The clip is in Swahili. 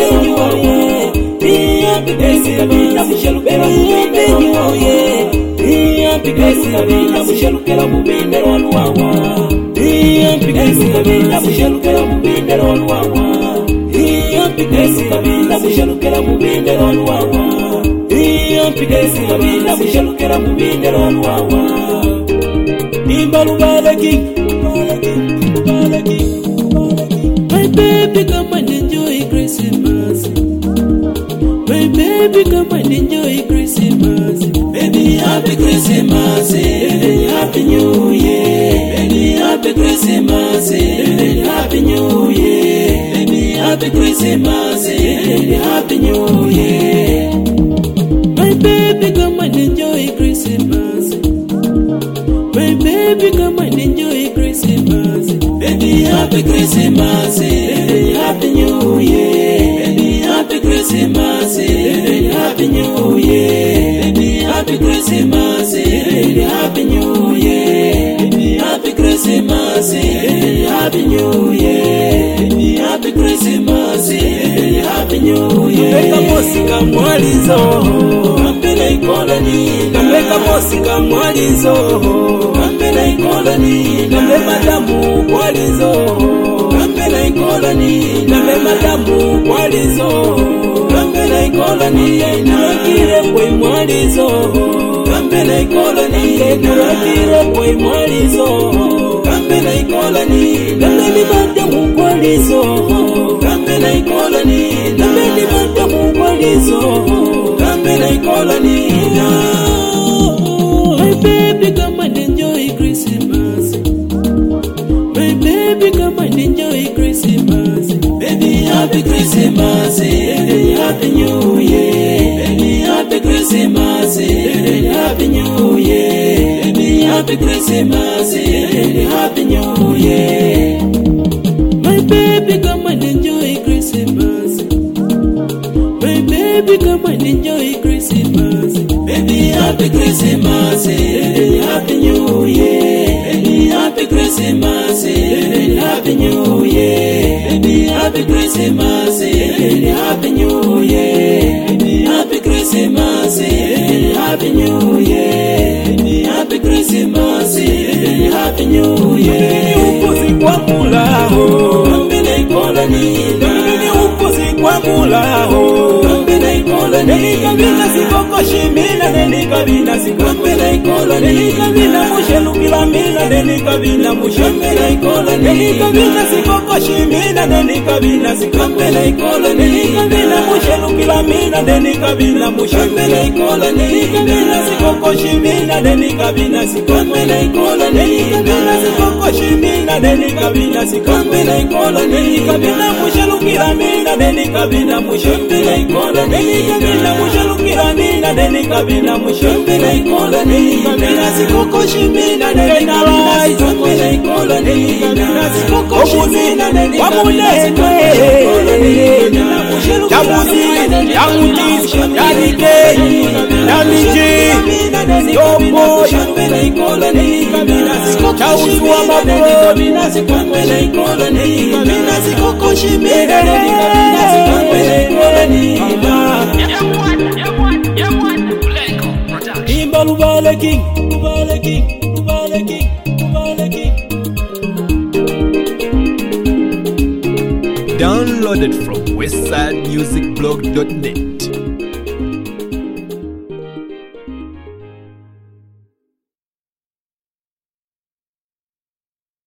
Happy birthday, kabinda mushelukela mubindero luwawa. Happy birthday, kabinda mushelukela mubindero luwawa. Happy birthday, kabinda mushelukela mubindero luwawa. Happy birthday, kabinda mushelukela mubindero luwawa. Happy birthday, kabinda mushelukela mubindero luwawa. Imbalu balaki. My baby, come and enjoy Christmas. My baby, come and enjoy Christmas. Baby, happy Christmas. Baby, happy New Year. Baby, happy Christmas. Baby, happy New Year. Baby, happy Christmas. Baby, happy New Year. My baby, come and enjoy Christmas. My baby, come and enjoy Christmas. Baby, happy Christmas. Baby, happy New Year. Baby, happy Christmas. Baby, happy New Year. Baby, happy Christmas. Baby, happy New Year. Baby, happy Christmas. Baby, happy New Year. Baby, happy Christmas. Baby, happy New Year. Kameka mosika mwalizo. Kambela ikola ni. Kameka mosika mwalizo. Kambela ikola ni. Kambe madamu mwalizo. Kambela ikola ni. Kambe madamu mwalizo. Kambela ikola ni. Nurakire kwe mwalizo. Kambela ikola ni. Nurakire kwe mwalizo. Kambela ikola ni. Kambeli madamu mwalizo. Kambela ikola ni. Kambeli madamu mwalizo. Kambela ikola ni. My baby, come and enjoy Christmas. My baby, come and enjoy Christmas. Baby, happy Christmas. Baby, happy New Year. Baby, happy Christmas. Baby, happy New Year. Baby, happy Christmas. Baby, happy New Year. My baby, come and enjoy Christmas. My baby, come and enjoy Christmas. Baby, happy Christmas. Baby, happy New Year. Baby, happy Christmas. Baby, happy New Year. Baby, happy Christmas. Baby, happy New Year. Baby, happy Christmas. Baby, happy New Year. Baby, happy Christmas. Baby, happy New Year. Upuzi kwa mulaho. Kambela ikola ni. Upuzi kwa mulaho. Kambela ikola ni. Nelikabina sikoko shimina. Nelikabina sikambela ikola ni. Nelikabina mushelukila mina. Nelikabina mushambela ikola ni. Nelikabina sikoko shimina. Nelikabina sikambela ikola ni. Nelikabina mushelukila mina. Nelikabina mushambela ikola ni. Nelikabina sikoko shimina. Nelikabina sikambela ikola ni. Nelikabina sikoko shimina. Nelikabina sikambela ikola ni. Nelikabina mushelukila mushalukira mina denikabina mushimbile ikola denikabina mushalukira mina denikabina mushimbile ikola denikabina sikokoshi mina denikabina mushimbile ikola denikabina sikokoshi mina denikabina mushimbile ikola denikabina mushalukira mina denikabina Dadike, Namiji, Yopo, Shambele ikola denikabina sikokoshi mina denikabina sikokoshi ikola denikabina sikokoshi mina denikabina sikokoshi ikola denikabina Imba Lubale King, Lubale King, Lubale King, Lubale King. Downloaded from westsidemusicblog.net.